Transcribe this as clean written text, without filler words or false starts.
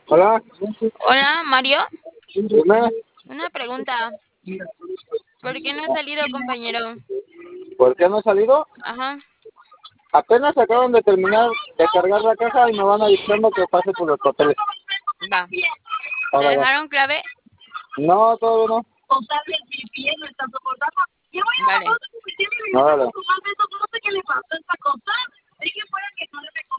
Hola, Hola, Mario. dime, Una pregunta. ¿Por qué no ha salido, compañero? ¿por qué no he salido? Ajá, Apenas acaban de terminar de cargar la caja y me van avisando que pase por los papeles. va. ¿Te Ahora va. dejaron clave? No, todavía no. Vale. Ahora.